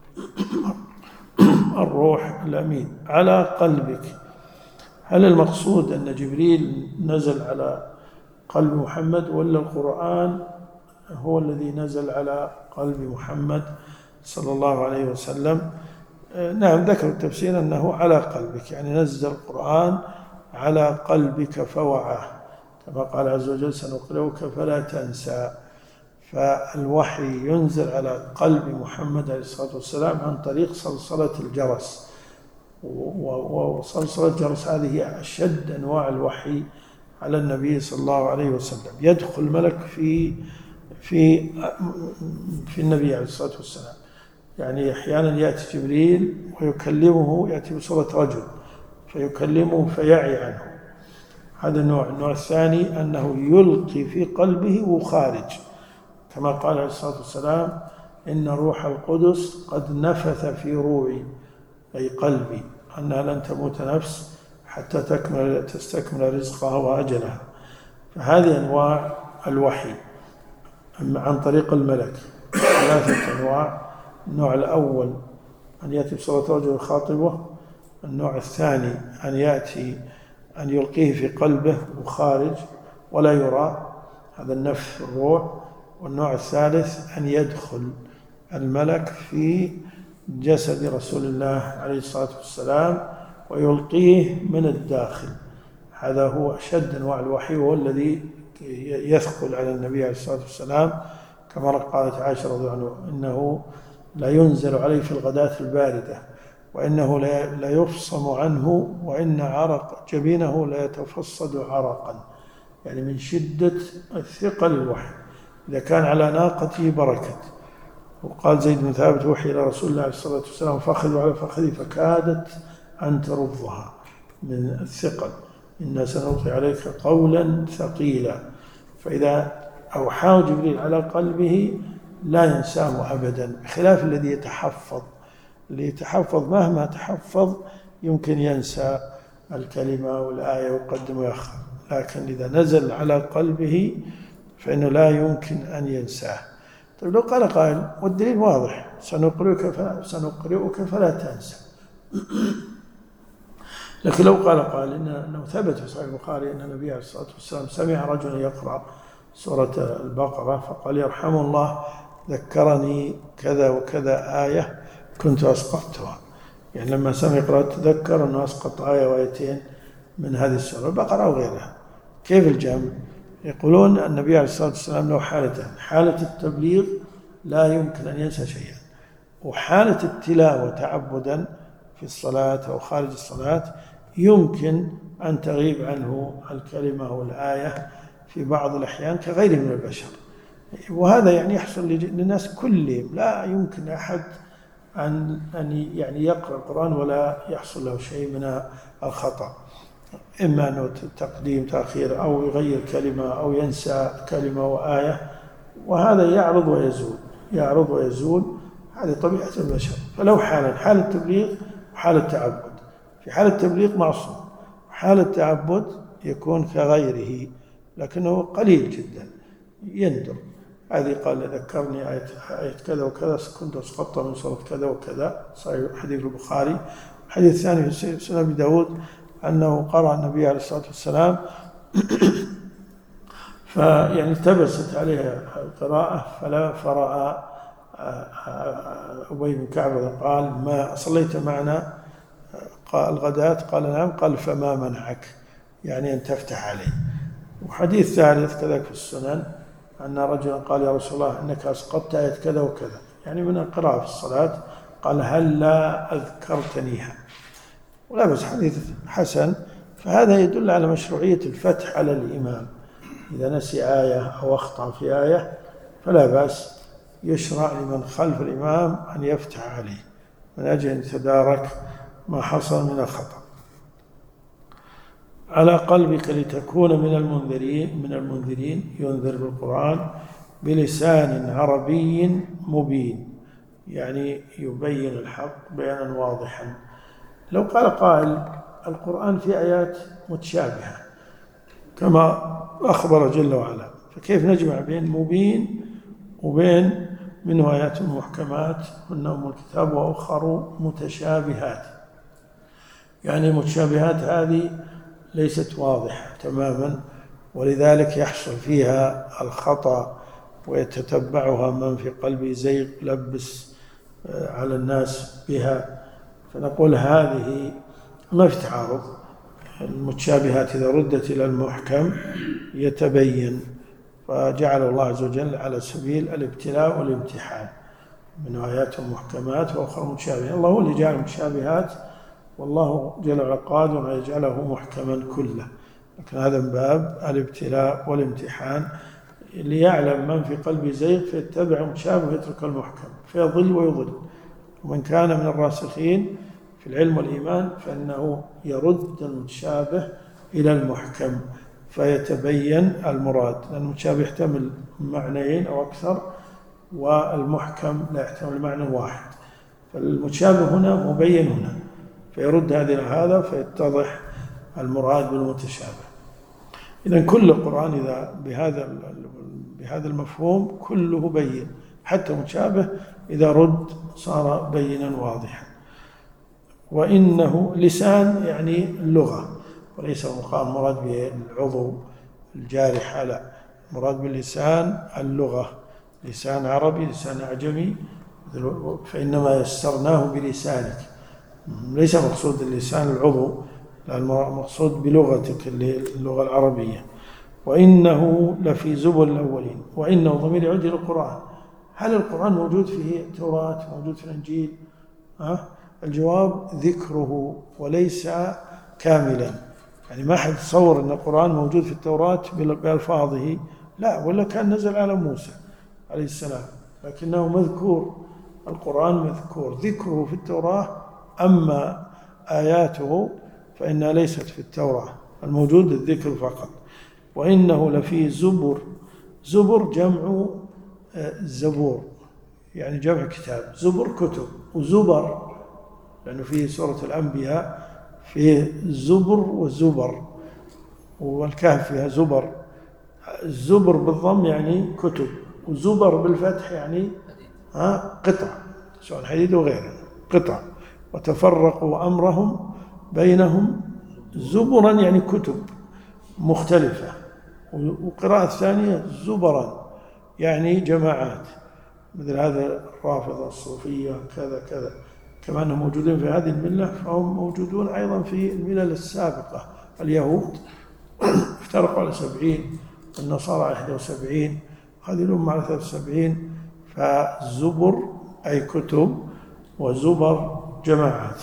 الروح الأمين على قلبك. هل المقصود أن جبريل نزل على قلب محمد، ولا القرآن هو الذي نزل على قلب محمد صلى الله عليه وسلم؟ نعم، ذكر التفسير أنه على قلبك، يعني نزل القرآن على قلبك فوعاه، كما قال عز وجل: سنقرئك فلا تنسى. فالوحي ينزل على قلب محمد عليه الصلاة والسلام عن طريق صلصلة الجرس، وصلصلة الجرس هذه هي أشد أنواع الوحي على النبي صلى الله عليه وسلم. يدخل الملك في في في النبي عليه الصلاة والسلام، يعني أحيانا يأتي جبريل ويكلمه، يأتي بصورة رجل فيكلمه فيعي عنه، هذا النوع. النوع الثاني أنه يلقي في قلبه وخارج، كما قال عليه الصلاة والسلام: إن روح القدس قد نفث في روعي، أي قلبي، أنها لن تموت نفس حتى تكمل تستكمل رزقها وأجلها. فهذه أنواع الوحي عن طريق الملك، ثلاثة أنواع. النوع الأول أن يأتي بصورة رجل يخاطبه، النوع الثاني أن يأتي أن يلقيه في قلبه وخارج ولا يرى، هذا النفث الروح. والنوع الثالث أن يدخل الملك في جسد رسول الله عليه الصلاة والسلام ويلقيه من الداخل، هذا هو أشد أنواع الوحي، وهو الذي يثقل على النبي عليه الصلاة والسلام، كما قالت عائشة رضي الله عنها: إنه لا ينزل عليه في الغداة الباردة، وإنه لا يفصم عنه، وإن عرق جبينه لا يتفصد عرقا، يعني من شدة الثقل الوحي. إذا كان على ناقته بركت. وقال زيد بن ثابت: وحي إلى رسول الله عليه الصلاة والسلام فأخذوا على فخذي فكادت أن ترضها من الثقل، إنا سنلقي عليك قولا ثقيلا. فإذا أوحاه جبريل على قلبه لا ينساه أبدا، بخلاف الذي يتحفظ. اللي يتحفظ مهما تحفظ يمكن ينسى الكلمة والآية ويقدم ويأخر، لكن إذا نزل على قلبه فإنه لا يمكن أن ينساه. طيب لو قال قائل والدليل واضح: سنقرئك فلا, سنقرئك فلا تنسى. لكن لو قال قال إنه ثبت في صحيح البخاري أن النبي عليه الصلاة والسلام سمع رجلا يقرأ سورة البقرة فقال: يرحم الله، ذكرني كذا وكذا آية كنت أسقطتها. يعني لما سمع يقرأ تذكر أنه أسقط آية وآيتين من هذه السورة البقرة أو غيرها. كيف الجمع؟ يقولون النبي عليه الصلاة والسلام له حالتان: حالة التبليغ لا يمكن أن ينسى شيئا، وحالة التلاوة تعبدا في الصلاة أو خارج الصلاة يمكن أن تغيب عنه الكلمة والآية في بعض الأحيان كغيره من البشر. وهذا يعني يحصل للناس كلهم، لا يمكن أحد أن أن يعني يقرأ القرآن ولا يحصل له شيء من الخطأ، إما أنه تقديم تأخير أو يغير كلمة أو ينسى كلمة وآية، وهذا يعرض ويزول يعرض ويزول، هذه طبيعة البشر. فلو حالا حالة تبليغ وحالة تعبد. في حال التبليغ معصوم، حال التعبد يكون كغيره لكنه قليل جدا يندر. هذه قال ذكرني آية, آية كذا وكذا كنت أسقطت من سورة كذا وكذا، صحيح حديث البخاري. الحديث الثاني في سنن أبي داود أنه قرأ النبي عليه الصلاة والسلام فيعني التبست عليها القراءة فلا فرأى أبي بن كعب قال ما صليت معنا قال الغداة؟ قال نعم. قال فما منعك، يعني أن تفتح عليه. وحديث ثالث كذلك في السنن أن رجلا قال يا رسول الله إنك أسقطت آية كذا وكذا، يعني من القراءة في الصلاة، قال هل لا أذكرتنيها؟ ولا بس حديث حسن. فهذا يدل على مشروعية الفتح على الإمام إذا نسي آية أو أخطأ في آية، فلا بأس يشرع لمن خلف الإمام أن يفتح عليه من أجل أن يتدارك ما حصل من الخطأ. على قلبك لتكون من المنذرين من المنذرين ينذر بالقرآن بلسان عربي مبين، يعني يبين الحق بيانا واضحا. لو قال قائل القرآن في آيات متشابهة كما أخبر جل وعلا، فكيف نجمع بين مبين وبين منه آيات محكمات هن أم الكتاب وأخر متشابهات؟ يعني المتشابهات هذه ليست واضحة تماما، ولذلك يحصل فيها الخطأ ويتتبعها من في قلبه زيغ لبس على الناس بها. فنقول هذه ما في تعارض. المتشابهات إذا ردت إلى المحكم يتبين، فجعل الله عز وجل على سبيل الابتلاء والامتحان، من آيات محكمات وأخرى متشابهة. الله هو اللي جعل المتشابهات، والله جل وعلا قادر أن يجعله محكما كله، لكن هذا من باب الابتلاء والامتحان ليعلم من في قلبه زيغ فيتبع المتشابه ويترك المحكم فيضل ويضل. ومن كان من الراسخين في العلم والإيمان فإنه يرد المتشابه إلى المحكم فيتبين المراد، لأن المتشابه يحتمل معنيين أو أكثر والمحكم لا يحتمل معنى واحد، فالمتشابه هنا مبين هنا فيرد هذا إلى هذا فيتضح المراد بالمتشابه. إذن كل القرآن إذا بهذا بهذا المفهوم كله بين، حتى متشابه إذا رد صار بينا واضحا. وإنه لسان يعني اللغة وليس المراد بالعضو الجارح، لا، المراد باللسان اللغة، لسان عربي لسان أعجمي، فإنما يسرناه بلسانك، ليس مقصود اللسان العضو، لا، المقصود بلغتك اللغة العربية. وإنه لفي زبر الأولين، وإنه ضمير يعود إلى القرآن. هل القرآن موجود فيه التوراة موجود في الإنجيل؟ أه؟ الجواب ذكره وليس كاملا، يعني ما حد تصور أن القرآن موجود في التوراة بألفاظه، لا، ولا كان نزل على موسى عليه السلام، لكنه مذكور، القرآن مذكور ذكره في التوراة، أما آياته فإنها ليست في التوراة، الموجود الذكر فقط. وإنه لفي زبر، زبر جمع زبور، يعني جمع كتاب، زبر كتب، وزبر لأنه في سورة الأنبياء فيه زبر وزبر، والكهف فيها زبر. الزبر بالضم يعني كتب، وزبر بالفتح يعني ها قطع، سواء حديد وغيره قطع. وتفرقوا أمرهم بينهم زبرا يعني كتب مختلفة. وقراءة الثانية زبرا يعني جماعات، مثل هذا الرافضة الصوفية كذا كذا، كما أنهم موجودين في هذه الملة فهم موجودون أيضا في الملل السابقة. اليهود افترقوا على سبعين، والنصارى على إحدى وسبعين، هذه الأمة على ثلاث وسبعين. فزبر أي كتب، وزبر جماعات.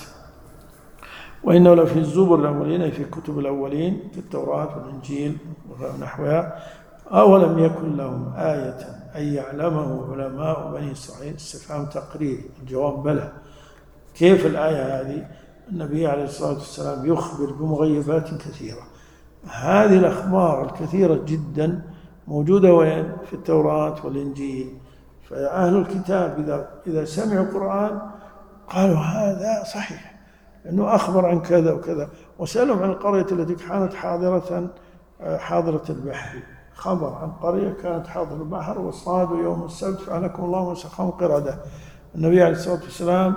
وإنه لفي الزبر الأولين أي في كتب الأولين في التوراة والإنجيل ونحوها. أولم يكن لهم آية أن يعلمه علماء بني إسرائيل؟ استفهام تقرير، الجواب بلى. كيف الآية هذه؟ النبي عليه الصلاة والسلام يخبر بمغيبات كثيرة، هذه الأخبار الكثيرة جدا موجودة وين؟ في التوراة والإنجيل. فأهل الكتاب إذا إذا سمعوا القرآن قالوا هذا صحيح، أنه أخبر عن كذا وكذا. وسألهم عن القرية التي كانت حاضرة حاضرة البحر، خبر عن قرية كانت حاضرة البحر وصادوا يوم السبت فأهلكم الله وسخهم قردة. النبي عليه الصلاة والسلام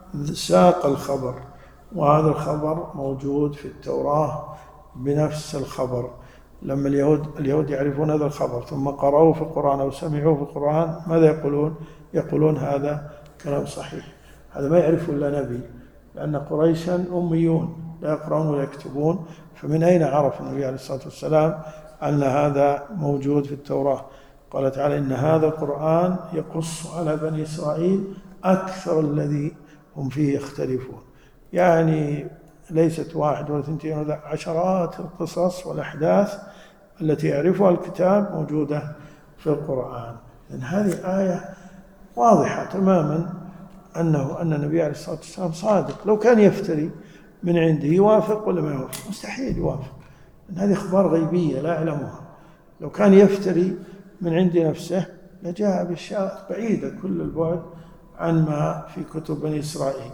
ساق الخبر، وهذا الخبر موجود في التوراة بنفس الخبر. لما اليهود اليهود يعرفون هذا الخبر ثم قرأوه في القرآن أو سمعوه في القرآن ماذا يقولون؟ يقولون هذا كلام صحيح، هذا ما يعرفه إلا نبي، لأن قريشا أميون لا يقرؤون ولا يكتبون، فمن أين عرف النبي عليه الصلاة والسلام أن هذا موجود في التوراة؟ قال تعالى إن هذا القرآن يقص على بني إسرائيل أكثر الذي هم فيه يختلفون. يعني ليست واحد ولا اثنتين ولا عشرات القصص والأحداث التي يعرفها الكتاب موجودة في القرآن. لأن هذه آية واضحة تماما أنه أن النبي عليه الصلاة والسلام صادق. لو كان يفتري من عنده يوافق ولا ما يوافق؟ مستحيل يوافق، لأن هذه أخبار غيبية لا يعلمها. لو كان يفتري من عند نفسه لجاء بأشياء بعيدة كل البعد عن ما في كتب بني إسرائيل.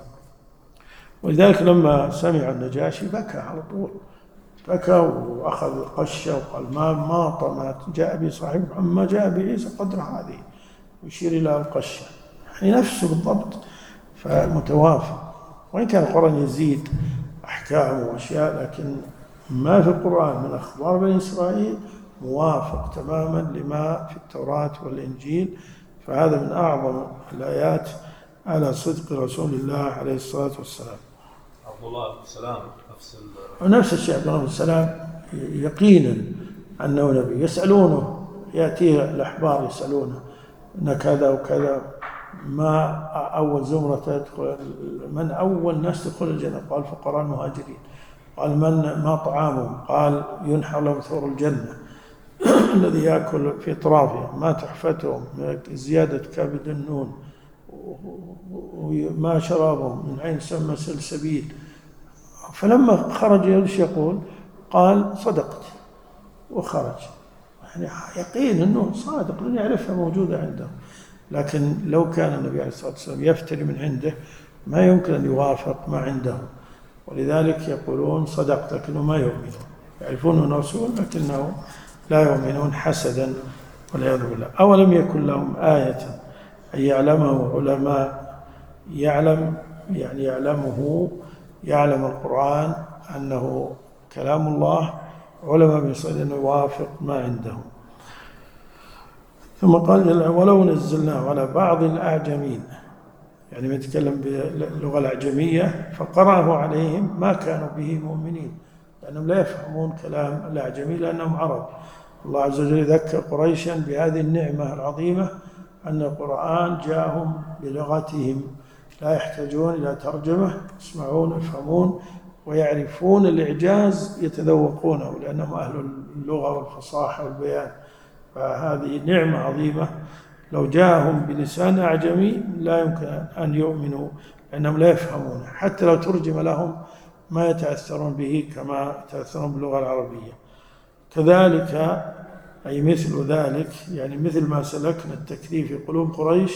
ولذلك لما سمع النجاشي بكى على طول، بكى وأخذ قشة وقال ما ما طمات جاء بي صاحب محمد جاء بعيسى قدر هذه، ويشير إلى القشة، يعني نفسه بالضبط. فمتوافق، وإن كان القرآن يزيد أحكام وأشياء، لكن ما في القرآن من أخبار بني إسرائيل موافق تماما لما في التوراة والإنجيل. فهذا من أعظم الآيات على صدق رسول الله عليه الصلاة والسلام. عبد الله بن سلام نفس ونفس الشيء عبد الله بن سلام يقينا أنه نبي. يسألونه، يأتيه الأحبار يسألونه أن كذا وكذا، ما أول زمرة تدخل، من أول ناس تدخل الجنة؟ قال فقراء المهاجرين. قال من ما طعامهم؟ قال ينحر لهم ثور الجنة الذي يأكل في طرافها. ما تحفتهم؟ زيادة كبد النون. وما شرابهم؟ من عين سمى سلسبيل. فلما خرج ايش يقول؟ قال صدقت، وخرج. يعني يقين انه صادق لن يعرفها موجوده عنده. لكن لو كان النبي عليه الصلاه والسلام يفتري من عنده ما يمكن ان يوافق ما عنده، ولذلك يقولون صدقت، لكنه ما يؤمنون، يعرفون انه رسول لكنه لا يؤمنون حسدا والعياذ بالله. اولم يكن لهم آية أن يعلمه علماء، يعلم يعني يعلمه، يعلم القرآن أنه كلام الله، علماء بيصير أنه يوافق ما عندهم. ثم قال جل ولو نزلناه على بعض الأعجمين، يعني من يتكلم باللغة الأعجمية فقرأه عليهم ما كانوا به مؤمنين، لأنهم لا يفهمون كلام الأعجمي لأنهم عرب. الله عز وجل يذكر قريشا بهذه النعمة العظيمة أن القرآن جاءهم بلغتهم، لا يحتاجون إلى ترجمة، يسمعون يفهمون ويعرفون الإعجاز يتذوقونه لأنهم أهل اللغة والفصاحة والبيان. فهذه نعمة عظيمة. لو جاءهم بلسان أعجمي لا يمكن أن يؤمنوا لأنهم لا يفهمون، حتى لو ترجم لهم ما يتأثرون به كما يتأثرون باللغة العربية. كذلك أي مثل ذلك، يعني مثل ما سلكنا التكذيب في قلوب قريش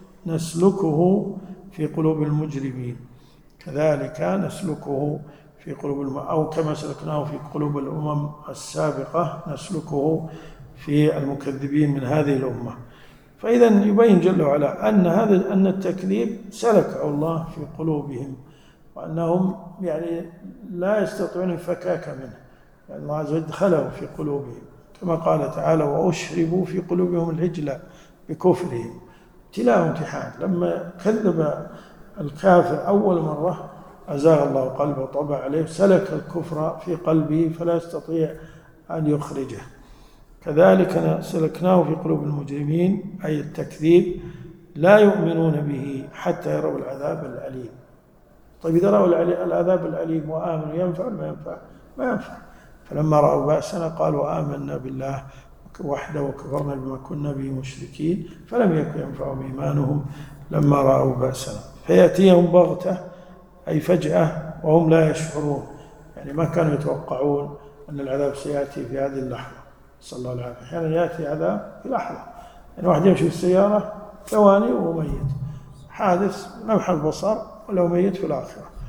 نسلكه في قلوب المجرمين، كذلك نسلكه في قلوب الم... أو كما سلكناه في قلوب الأمم السابقة نسلكه في المكذبين من هذه الأمة. فإذا يبين جل وعلا أن هذا أن التكذيب سلكه الله في قلوبهم، وأنهم يعني لا يستطيعون الفكاك منه، يعني الله عز وجل دخله في قلوبهم كما قال تعالى وأشربوا في قلوبهم العجل بكفرهم. ابتلاء امتحان. لما كذب الكافر أول مرة أزاغ الله قلبه وطبع عليه، سلك الكفر في قلبه فلا يستطيع أن يخرجه. كذلك سلكناه في قلوب المجرمين أي التكذيب، لا يؤمنون به حتى يروا العذاب الأليم. طيب إذا رأوا العذاب الأليم وآمنوا ينفع ولا ما ينفع؟ ما ينفع. فلما رأوا بأسنا قالوا آمنا بالله وحده وكفرنا بما كنا به مشركين، فلم يكن ينفعهم إيمانهم لما رأوا بأسنا. فيأتيهم بغتة أي فجأة وهم لا يشعرون، يعني ما كانوا يتوقعون أن العذاب سيأتي في هذه اللحظة. صلى الله عليه وسلم أحيانا يأتي عذاب في لحظة، يعني واحد يمشي في السيارة ثواني وهو ميت، حادث لمح البصر ولو ميت في الآخرة.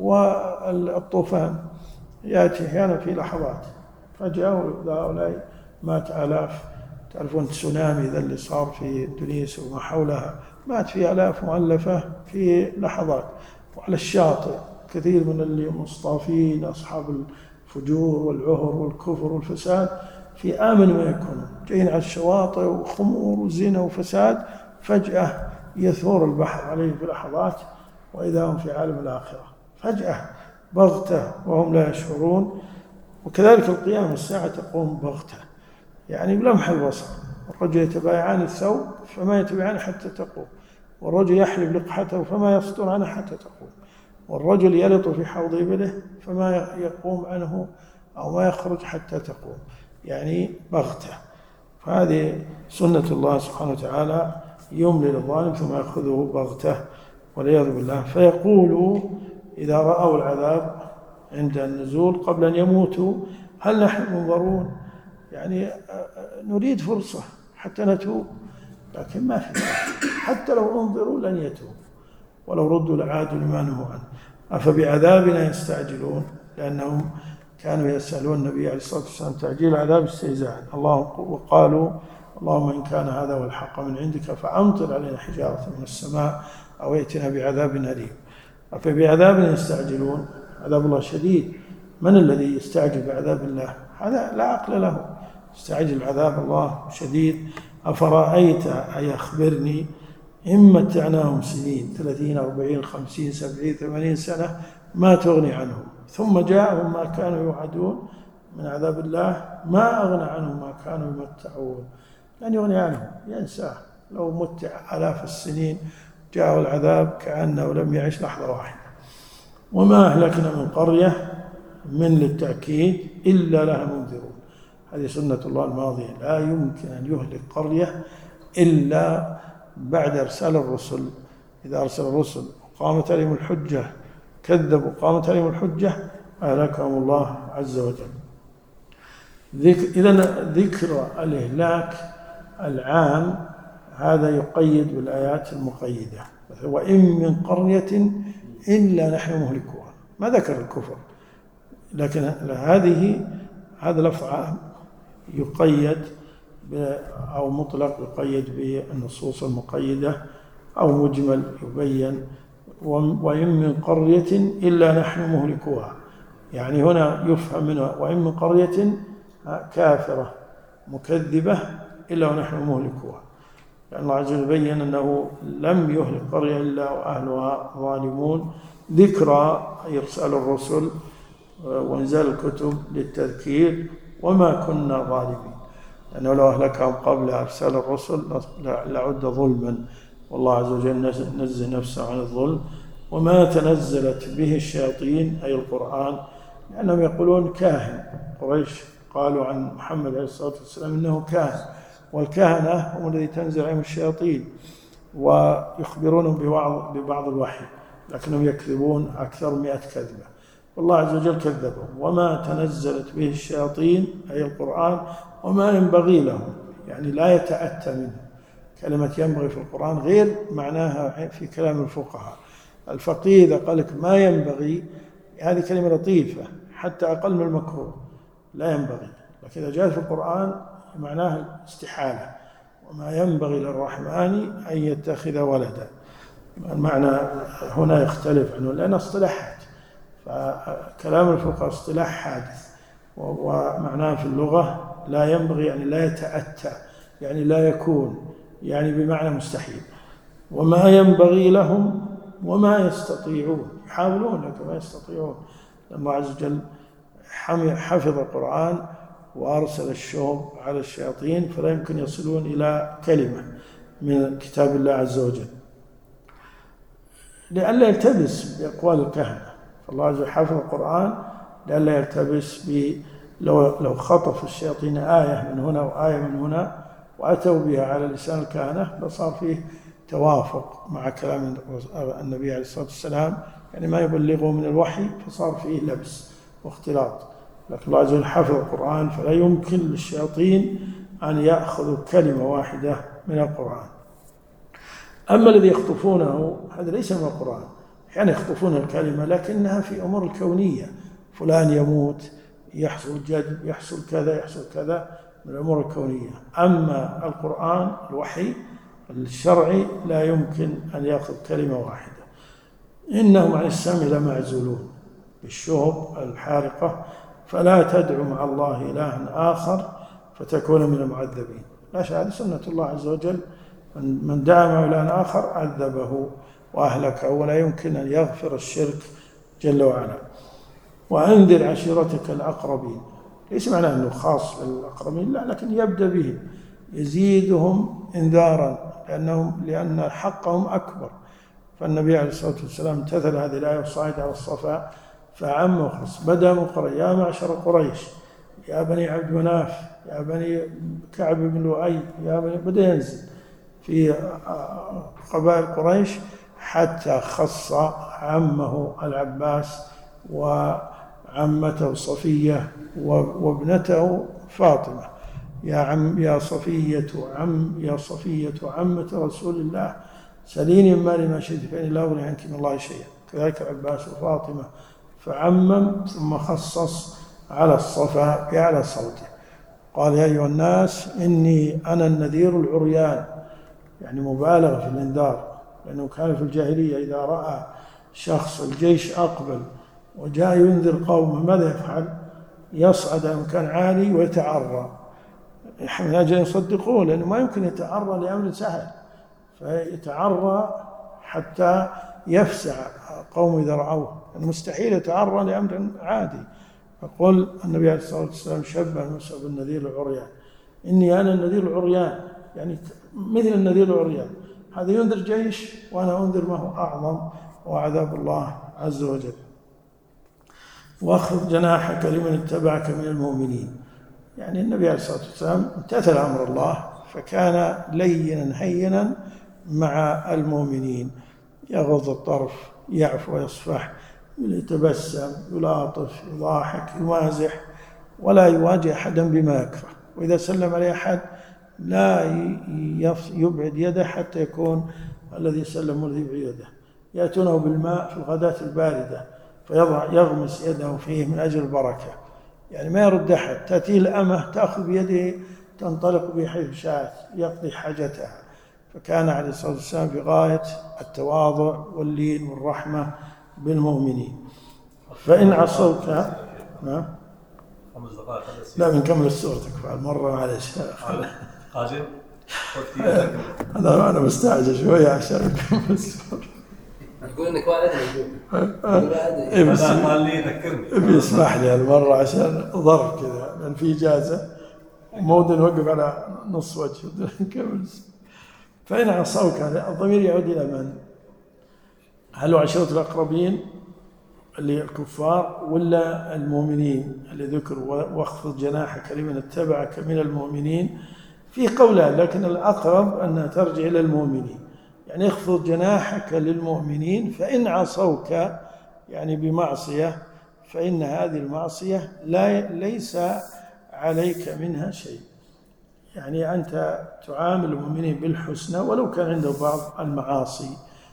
والطوفان يأتي أحيانا في لحظات فجأة هؤلاء مات آلاف. تعرفون التسونامي ذا اللي صار في إندونيسيا وما حولها مات في آلاف مؤلفة في لحظات. وعلى الشاطئ كثير من اللي مصطافين أصحاب الفجور والعهر والكفر والفساد في آمن ما يكون جايين على الشواطئ وخمور وزنا وفساد، فجأة يثور البحر عليهم في لحظات وإذا هم في عالم الآخرة فجأة بغتة وهم لا يشعرون. وكذلك القيامة الساعة تقوم بغتة يعني بلمح البصر. الرجل يتبايعان الثوب فما يتبايعان حتى تقوم، والرجل يحلب لقحته فما يصدر عنه حتى تقوم، والرجل يلط في حوض إبله فما يقوم عنه أو ما يخرج حتى تقوم، يعني بغتة. فهذه سنة الله سبحانه وتعالى، يملي للظالم ثم يأخذه بغتة والعياذ بالله. فيقولوا إذا رأوا العذاب عند النزول قبل أن يموتوا هل نحن منظرون؟ يعني نريد فرصة حتى نتوب، لكن ما في ذلك. حتى لو انظروا لن يتوب، ولو ردوا لعادوا لما نهوا عنه. أفبعذابنا يستعجلون، لأنهم كانوا يسألون النبي عليه الصلاة والسلام تعجيل عذاب استهزاء. الله وقالوا اللهم إن كان هذا هو الحق من عندك فأمطر علينا حجارة من السماء أو ائتنا بعذاب أليم. أفبعذابنا يستعجلون، عذاب الله شديد. من الذي يستعجل بعذاب الله؟ هذا لا عقل له. يستعجل عذاب الله شديد. أفرأيت أي أخبرني إن متعناهم سنين ثلاثين أربعين خمسين سبعين ثمانين سنة ما تغني عنهم ثم جاءهم ما كانوا يوعدون من عذاب الله ما أغنى عنهم ما كانوا يمتعون. لن يغني عنهم، ينساه. لو متع آلاف السنين جاءوا العذاب كأنه لم يعش لحظة واحدة. وما أهلكنا من قرية من للتأكيد إلا لها منذرون. هذه سنة الله الماضية، لا يمكن أن يهلك قرية إلا بعد إرسال الرسل. إذا أرسل الرسل وقامت عليهم الحجة كذبوا وقامت عليهم الحجة أهلكهم الله عز وجل. إذن ذكر الإهلاك العام هذا يقيد بالآيات المقيدة. وإن من قرية إلا نحن مهلكوها، ما ذكر الكفر، لكن هذه هذا لفظ عام يقيد أو مطلق يقيد بالنصوص المقيدة أو مجمل يبين. وإن من قرية إلا نحن مهلكوها، يعني هنا يفهم منها وإن من قرية كافرة مكذبة إلا ونحن مهلكوها، لأن الله عز وجل بين أنه لم يهلك قرية إلا وأهلها ظالمون. ذكرى إرسال الرسل وإنزال الكتب للتذكير وما كنا ظالمين، لأنه لو أهلكهم قبل إرسال الرسل لعد ظلما، والله عز وجل نزه نفسه عن الظلم. وما تنزلت به الشياطين أي القرآن، لأنهم يقولون كاهن. قريش قالوا عن محمد عليه الصلاة والسلام إنه كاهن، والكهنة هم الذي تنزل عليهم الشياطين ويخبرونهم ببعض, ببعض الوحي، لكنهم يكذبون أكثر مئة كذبة، والله عز وجل كذبهم. وما تنزلت به الشياطين أي القرآن وما ينبغي لهم، يعني لا يتأتى منه. كلمة ينبغي في القرآن غير معناها في كلام الفقهاء. الفقيه إذا قال لك ما ينبغي هذه كلمة لطيفة حتى أقل من المكروه، لا ينبغي، لكن إذا جاءت في القرآن معناها الاستحالة. وما ينبغي للرحمن أن يتخذ ولدا، المعنى هنا يختلف عنه لأن اصطلاحات، فكلام الفقهاء اصطلاح حادث، ومعناه في اللغة لا ينبغي يعني لا يتأتى، يعني لا يكون، يعني بمعنى مستحيل. وما ينبغي لهم وما يستطيعون، يحاولون لكن ما يستطيعون. الله عز وجل حفظ القرآن وأرسل الشوم على الشياطين فلا يمكن يصلون إلى كلمة من كتاب الله عز وجل، لئلا يلتبس بأقوال الكهنة. فالله عز وجل حفظ القرآن لئلا يلتبس ب لو لو خطف الشياطين آية من هنا وآية من هنا وأتوا بها على لسان الكهنة لصار فيه توافق مع كلام النبي عليه الصلاة والسلام، يعني ما يبلغه من الوحي، فصار فيه لبس واختلاط. لكن الله عز وجل حفظ القرآن فلا يمكن للشياطين أن يأخذوا كلمة واحدة من القرآن. أما الذي يخطفونه هذا ليس من القرآن، يعني يخطفون الكلمة لكنها في أمور الكونية، فلان يموت، يحصل جد، يحصل كذا، يحصل كذا من الأمور الكونية. أما القرآن الوحي الشرعي لا يمكن أن يأخذ كلمة واحدة. إنهم عن السمع لمعزولون بالشهب الحارقة، فلا تدعو مع الله إلها آخر فتكون من المعذبين. لا شك هذه سنة الله عز وجل، من دعا مع إله آخر عذبه وأهلكه، ولا يمكن أن يغفر الشرك جل وعلا. وأنذر عشيرتك الأقربين، ليس معناه أنه خاص بالأقربين، لا، لكن يبدأ بهم، يزيدهم إنذارا لأنهم لأن حقهم أكبر. فالنبي عليه الصلاة والسلام امتثل هذه الآية وصعد على الصفا فعم وخص، بدأ من قريش: يا معشر قريش، يا بني عبد مناف، يا بني كعب بن لؤي، يا بني، بدأ ينزل في قبائل قريش حتى خص عمه العباس وعمته صفية وابنته فاطمة: يا عم يا صفية عم يا صفية عمة رسول الله سليني من مالي ما شئت فإني لا أغني عنك من الله شيئا. كذلك العباس وفاطمة، فعمم ثم خصص على الصفا بأعلى صوته. قال: يا أيها الناس إني أنا النذير العريان، يعني مبالغة في الإنذار، لأنه كان في الجاهلية إذا رأى شخص الجيش أقبل وجاء ينذر قومه ماذا يفعل؟ يصعد إلى مكان عالي ويتعرى من أجل أن يصدقوه، لأنه ما يمكن يتعرى لأمر سهل، فيتعرى حتى يفزع قوم إذا رأوه، مستحيل يتعرى لأمر عادي. فقل النبي عليه الصلاة والسلام شبه موسى بالنذير العريان: إني أنا النذير العريان، يعني مثل النذير العريان، هذا ينذر جيش وأنا أنذر ما هو أعظم وعذاب الله عز وجل. واخفض جناحك لمن اتبعك من المؤمنين، يعني النبي عليه الصلاة والسلام امتثل أمر الله فكان لينا هينا مع المؤمنين، يغض الطرف، يعفو ويصفح، يتبسم، يلاطف، يضاحك، يمازح، ولا يواجه أحدا بما يكره. وإذا سلم عليه أحد لا يبعد يده حتى يكون الذي سلم الذي بيده. يأتونه بالماء في الغداة الباردة فيضع يغمس يده فيه من أجل البركة، يعني ما يرد أحد. تأتيه الأمة تأخذ بيده تنطلق به حيث شاءت يقضي حاجتها. فكان عليه الصلاة والسلام في غاية التواضع واللين والرحمة بالمؤمنين. فإن عصوك نعم لا بنكمل السورة تكفى المرة معلش قادم أنا أنا مستعجل شوية عشان نكمل السورة. يقول إنك ما أدري إيه بس بيسمح لي المرة عشان ظرف كذا، لأن في إجازة مود نوقف على نص وجه نكمل. فإن عصوك، الضمير يعود إلى من؟ هل هو عشيرة الأقربين اللي الكفار ولا المؤمنين اللي ذكروا واخفض جناحك لمن اتبعك من المؤمنين؟ في قولان، لكن الأقرب أنها ترجع إلى المؤمنين، يعني اخفض جناحك للمؤمنين. فإن عصوك يعني بمعصية فإن هذه المعصية لا ليس عليك منها شيء، يعني أنت تعامل المؤمنين بالحسنى ولو كان عنده بعض المعاصي،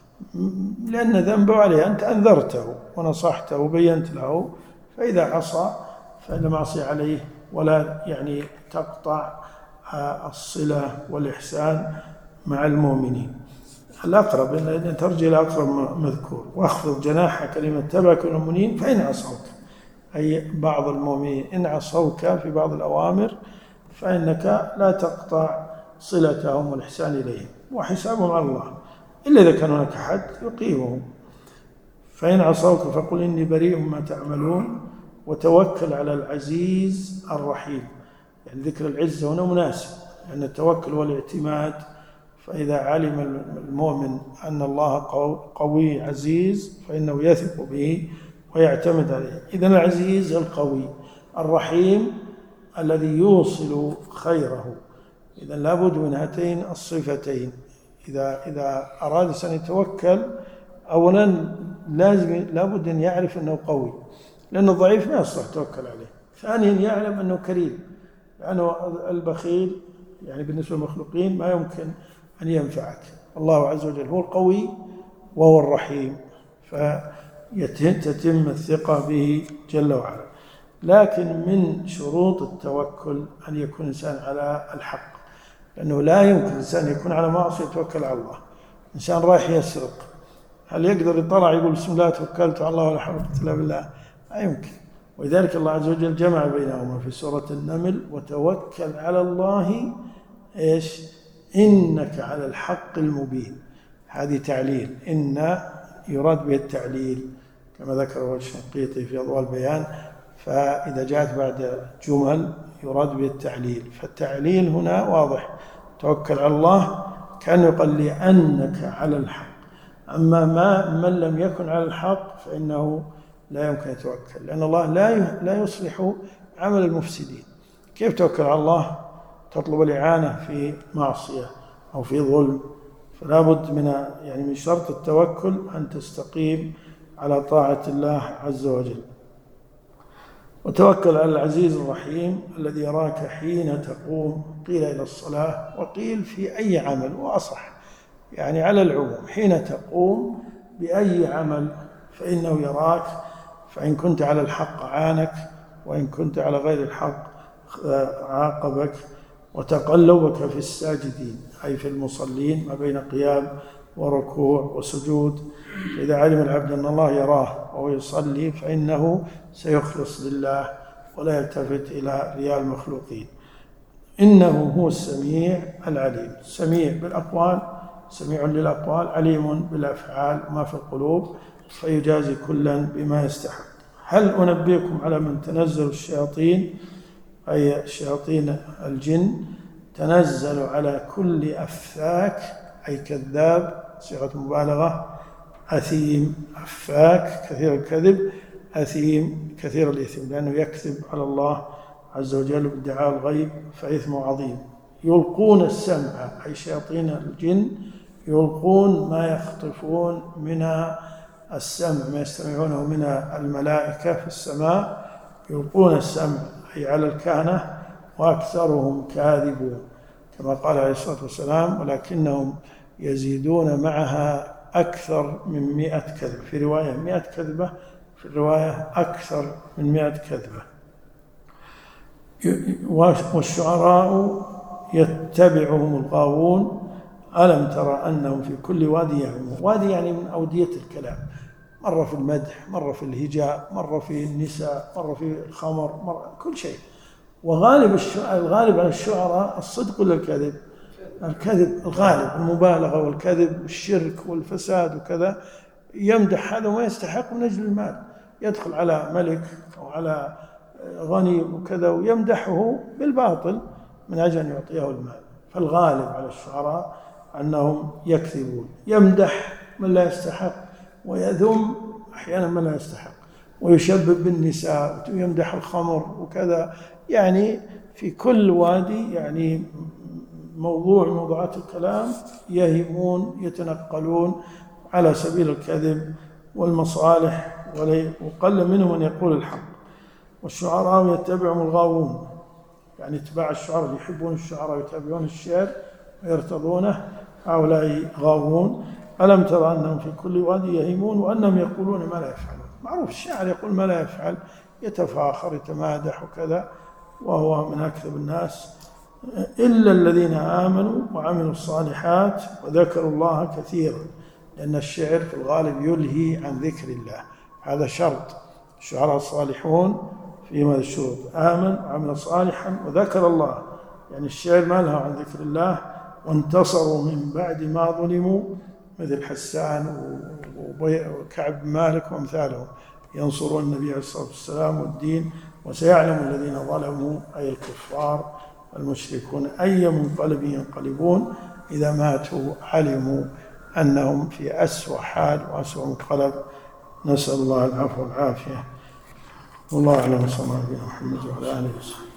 لأن ذنبه عليه، أنت أنذرته ونصحته وبينت له، فإذا عصى فإن معصية عليه ولا يعني تقطع الصلة والإحسان مع المؤمنين. الأقرب أن ترجع إلى أقرب مذكور: واخفض جناحك لمن اتبعك من المؤمنين فإن عصوك، أي بعض المؤمنين إن عصوك في بعض الأوامر فإنك لا تقطع صلتهم والإحسان إليهم، وحسابهم على الله، إلا إذا كان هناك حد يقيمهم. فإن عصوك فقل إني بريء مما تعملون وتوكل على العزيز الرحيم. يعني ذكر العزة هنا مناسب، لأن التوكل والاعتماد، فإذا علم المؤمن أن الله قوي عزيز فإنه يثق به ويعتمد عليه. إذن العزيز القوي الرحيم الذي يوصل خيره. إذن لابد من هاتين الصفتين. إذا إذا أراد أن يتوكل أولا لازم لابد أن يعرف أنه قوي، لأن الضعيف ما يصلح توكل عليه. ثانيا يعلم أنه كريم، لأنه البخيل يعني بالنسبة للمخلوقين ما يمكن أن ينفعك. الله عز وجل هو القوي وهو الرحيم، فتتم الثقة به جل وعلا. لكن من شروط التوكل أن يكون الإنسان على الحق، لأنه لا يمكن الإنسان يكون على معصية يتوكل على الله. إنسان رايح يسرق، هل يقدر يطلع يقول بسم الله توكلت على الله ولا حول ولا قوة إلا بالله؟ لا يمكن. ولذلك الله عز وجل جمع بينهما في سورة النمل: وتوكل على الله إيش؟ إنك على الحق المبين. هذه تعليل، إن يراد به التعليل كما ذكره الشنقيطي في أضواء البيان. فإذا جاءت بعد جمل يراد به التعليل، فالتعليل هنا واضح: توكل على الله كأنه يقال لأنك على الحق. أما ما من لم يكن على الحق فإنه لا يمكن يتوكل، لأن الله لا لا يصلح عمل المفسدين. كيف توكل على الله؟ تطلب الإعانة في معصية أو في ظلم، فلا بد من يعني من شرط التوكل أن تستقيم على طاعة الله عز وجل. وتوكل على العزيز الرحيم الذي يراك حين تقوم، قيل إلى الصلاة وقيل في أي عمل، وأصح يعني على العموم، حين تقوم بأي عمل فإنه يراك، فإن كنت على الحق عانك، وإن كنت على غير الحق عاقبك. وتقلبك في الساجدين أي في المصلين ما بين قيام وركوع وسجود. فإذا علم العبد أن الله يراه وهو يصلي فإنه سيخلص لله ولا يلتفت إلى رياء المخلوقين. إنه هو السميع العليم، سميع بالأقوال، سميع للأقوال، عليم بالأفعال ما في القلوب، فيجازي كلا بما يستحق. هل أنبئكم على من تنزل الشياطين، أي شياطين الجن، تنزل على كل أفاك أي كذاب، صيغة مبالغة، أثيم. أفاك كثير الكذب، أثيم كثير الإثم، لأنه يكذب على الله عز وجل بادعاء الغيب فإثمه عظيم. يلقون السمع أي شياطين الجن يلقون ما يخطفون من السمع، ما يستمعونه من الملائكة في السماء، يلقون السمع أي على الكهنة، وأكثرهم كاذبون كما قال عليه الصلاة والسلام: ولكنهم يزيدون معها أكثر من مئة كذبة. في رواية مئة كذبة، في الرواية أكثر من مئة كذبة. والشعراء يتبعهم الغاوون ألم ترى أنهم في كل وادي يهيمون. وادي يعني من أودية الكلام، مرة في المدح، مرة في الهجاء، مرة في النساء، مرة في الخمر، مرة كل شيء. وغالب الغالب على الشعراء الصدق ولا الكذب؟ الكذب الغالب، المبالغة والكذب والشرك والفساد وكذا. يمدح هذا وما يستحق من أجل المال، يدخل على ملك أو على غني وكذا ويمدحه بالباطل من أجل أن يعطيه المال. فالغالب على الشعراء أنهم يكذبون، يمدح من لا يستحق ويذم أحيانا من لا يستحق، ويشبب بالنساء ويمدح الخمر وكذا. يعني في كل وادي يعني موضوع موضوعات الكلام يهيمون، يتنقلون على سبيل الكذب والمصالح، وقل منهم من يقول الحق. والشعراء يتبعهم الغاوون، يعني اتباع الشعراء، يحبون الشعراء يتابعون الشعر ويرتضونه، هؤلاء غاوون. ألم ترى أنهم في كل وادي يهيمون وأنهم يقولون ما لا يفعلون. معروف الشاعر يقول ما لا يفعل، يتفاخر يتمادح وكذا، وهو من أكذب الناس. إلا الذين آمنوا وعملوا الصالحات وذكروا الله كثيرا، لأن الشعر في الغالب يلهي عن ذكر الله، هذا شرط. الشعراء الصالحون فيما الشروط: آمن وعمل صالحا وذكر الله، يعني الشعر ما لها عن ذكر الله. وانتصروا من بعد ما ظلموا، مثل حسان وكعب مالك وامثالهم، ينصرون النبي عليه الصلاة والسلام والدين. وسيعلم الذين ظلموا أي الكفار المشركون أي منقلب ينقلبون، إذا ماتوا علموا أنهم في أسوأ حال وأسوأ منقلب. نسأل الله العفو والعافية. والله أعلم. صلى الله عليه وسلم وعلى آله وصحبه.